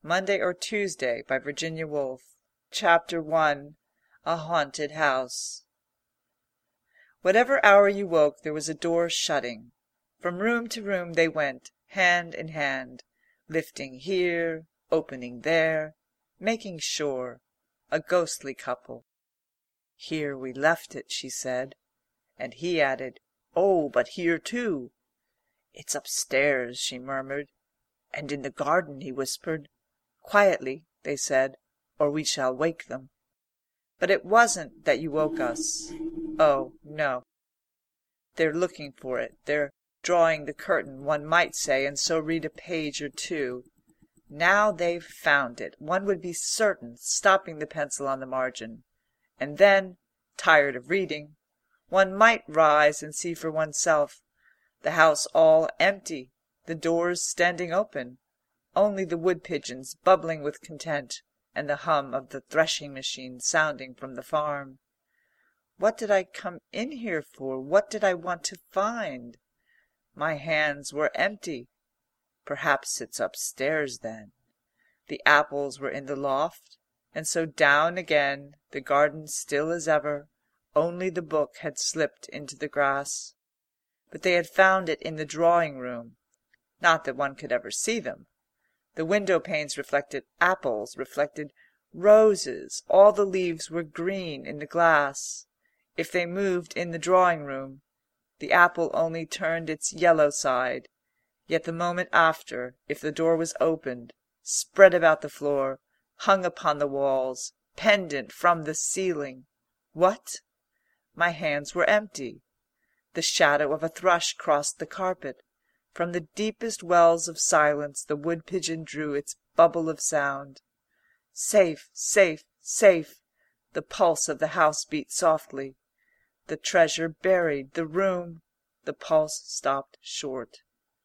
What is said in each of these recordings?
Monday or Tuesday by Virginia Woolf. Chapter 1. A Haunted House. Whatever hour you woke, there was a door shutting. From room to room they went, hand in hand, lifting here, opening there, making sure. A ghostly couple. "Here we left it," she said. And he added, "Oh, but here too." "It's upstairs," she murmured. "And in the garden," he whispered. "Quietly," they said, "or we shall wake them." "But it wasn't that you woke us." "Oh, no. They're looking for it. They're drawing the curtain, one might say, and so read a page or two. Now they've found it, one would be certain, stopping the pencil on the margin. And then, tired of reading, one might rise and see for oneself. The house all empty, the doors standing open, only the wood pigeons bubbling with content, and the hum of the threshing machine sounding from the farm. What did I come in here for? What did I want to find? My hands were empty. Perhaps it's upstairs then. The apples were in the loft, and so down again, the garden still as ever, only the book had slipped into the grass. But they had found it in the drawing-room. Not that one could ever see them. The window panes reflected apples, reflected roses, all the leaves were green in the glass. If they moved in the drawing-room, the apple only turned its yellow side, yet the moment after, if the door was opened, spread about the floor, hung upon the walls, pendant from the ceiling. What? My hands were empty. The shadow of a thrush crossed the carpet. From the deepest wells of silence the wood pigeon drew its bubble of sound. Safe, safe, safe! The pulse of the house beat softly. The treasure buried, the room. The pulse stopped short.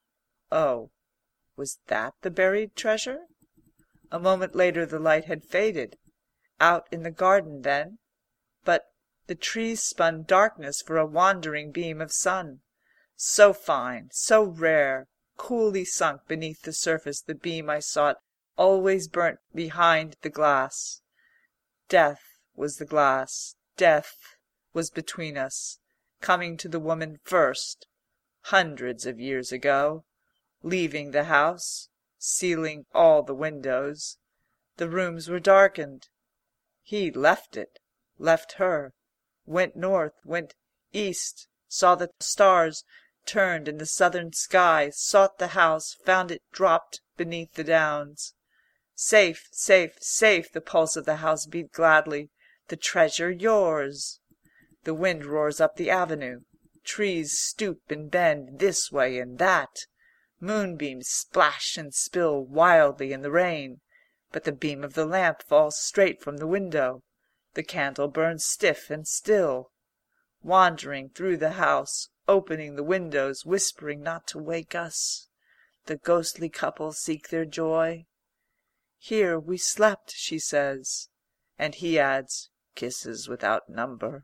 Oh, was that the buried treasure? A moment later the light had faded. Out in the garden then. But the trees spun darkness for a wandering beam of sun. So fine, so rare, coolly sunk beneath the surface the beam I sought always burnt behind the glass. Death was the glass. Death was between us, coming to the woman first, hundreds of years ago, leaving the house, sealing all the windows. The rooms were darkened. He left it, left her, went north, went east, saw the stars, turned in the southern sky, sought the house, found it dropped beneath the downs. Safe, safe, safe! The pulse of the house beat gladly. The treasure yours! The wind roars up the avenue. Trees stoop and bend this way and that. Moonbeams splash and spill wildly in the rain. But the beam of the lamp falls straight from the window. The candle burns stiff and still. Wandering through the house, opening the windows, whispering not to wake us, the ghostly couple seek their joy. Here we slept, she says, and he adds, kisses without number.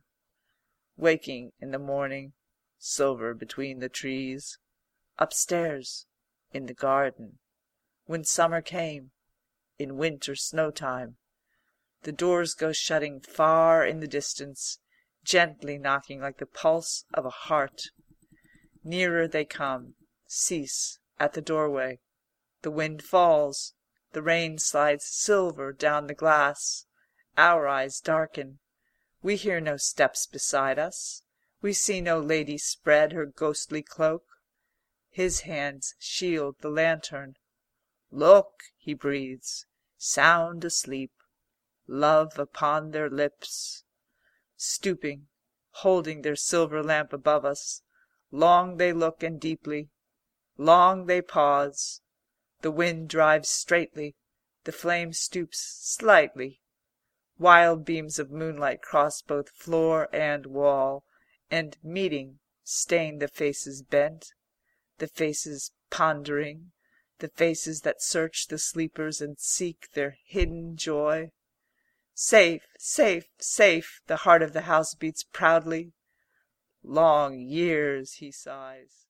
Waking in the morning, silver between the trees, upstairs, in the garden, when summer came, in winter snow-time. The doors go shutting far in the distance, gently knocking like the pulse of a heart. Nearer they come, cease at the doorway. The wind falls, the rain slides silver down the glass. Our eyes darken. We hear no steps beside us. We see no lady spread her ghostly cloak. His hands shield the lantern. "Look," he breathes, "sound asleep, love upon their lips." Stooping, holding their silver lamp above us, long they look and deeply. Long they pause. The wind drives straightly. The flame stoops slightly. Wild beams of moonlight cross both floor and wall, and meeting, stain the faces bent, the faces pondering, the faces that search the sleepers and seek their hidden joy. Safe, safe, safe! The heart of the house beats proudly. Long years, he sighs.